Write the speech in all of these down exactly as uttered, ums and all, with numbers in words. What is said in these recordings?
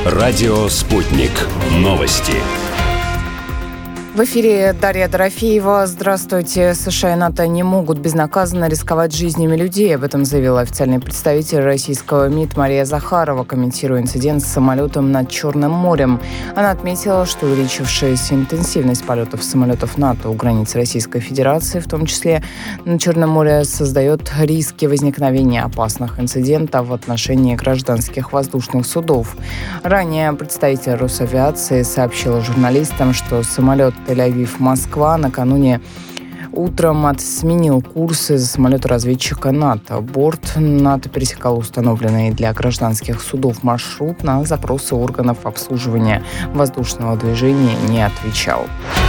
Радио «Спутник». Новости. В эфире Дарья Дорофеева. Здравствуйте. США и НАТО не могут безнаказанно рисковать жизнями людей. Об этом заявила официальный представитель российского МИД Мария Захарова, комментируя инцидент с самолетом над Черным морем. Она отметила, что увеличившаяся интенсивность полетов самолетов НАТО у границ Российской Федерации, в том числе на Черном море, создает риски возникновения опасных инцидентов в отношении гражданских воздушных судов. Ранее представитель Росавиации сообщила журналистам, что самолет Тель-Авив-Москва накануне утром от сменил курс из самолета-разведчика НАТО. Борт НАТО пересекал установленный для гражданских судов маршрут, на запросы органов обслуживания воздушного движения не отвечал.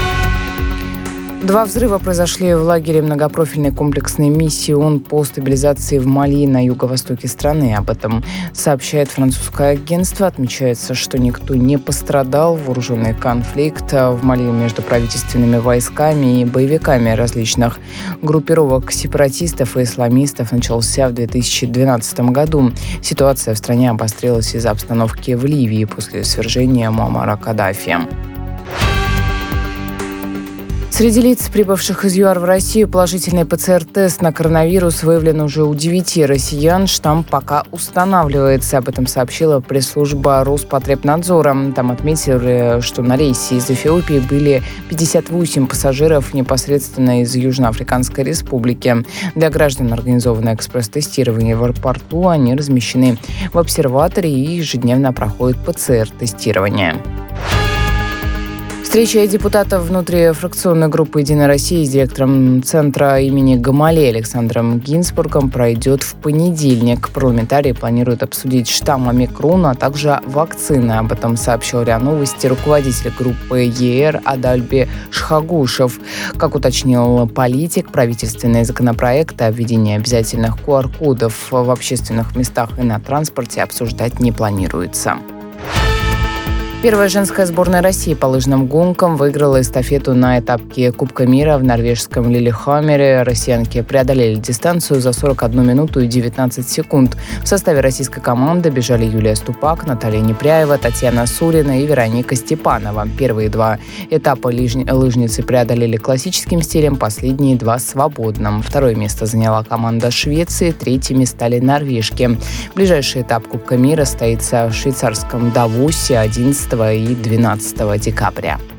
Два взрыва произошли в лагере многопрофильной комплексной миссии ООН по стабилизации в Мали на юго-востоке страны. Об этом сообщает французское агентство. Отмечается, что никто не пострадал. Вооруженный конфликт в Мали между правительственными войсками и боевиками различных группировок сепаратистов и исламистов начался в две тысячи двенадцатом году. Ситуация в стране обострилась из-за обстановки в Ливии после свержения Муаммара Каддафи. Среди лиц, прибывших из ЮАР в Россию, положительный ПЦР-тест на коронавирус выявлен уже у девяти россиян. Штамм пока устанавливается. Об этом сообщила пресс-служба Роспотребнадзора. Там отметили, что на рейсе из Эфиопии были пятьдесят восемь пассажиров непосредственно из Южноафриканской Республики. Для граждан организовано экспресс-тестирование в аэропорту. Они размещены в обсерваторе и ежедневно проходят ПЦР-тестирование. Встреча депутатов внутрифракционной группы «Единая Россия» с директором Центра имени Гамалеи Александром Гинзбургом пройдет в понедельник. Парламентарии планируют обсудить штамм омикрон, а также вакцины. Об этом сообщил РИА Новости руководитель группы ЕР Адальби Шхагушев. Как уточнил политик, правительственные законопроекты о введении обязательных ку ар кодов в общественных местах и на транспорте обсуждать не планируется. Первая женская сборная России по лыжным гонкам выиграла эстафету на этапе Кубка мира в норвежском Лиллехаммере. Россиянки преодолели дистанцию за сорок одну минуту и девятнадцать секунд. В составе российской команды бежали Юлия Ступак, Наталья Непряева, Татьяна Сурина и Вероника Степанова. Первые два этапа лыжни- лыжницы преодолели классическим стилем, последние два – свободным. Второе место заняла команда Швеции, третьими стали норвежки. Ближайший этап Кубка мира состоится в швейцарском Давосе одиннадцатого и двенадцатого декабря.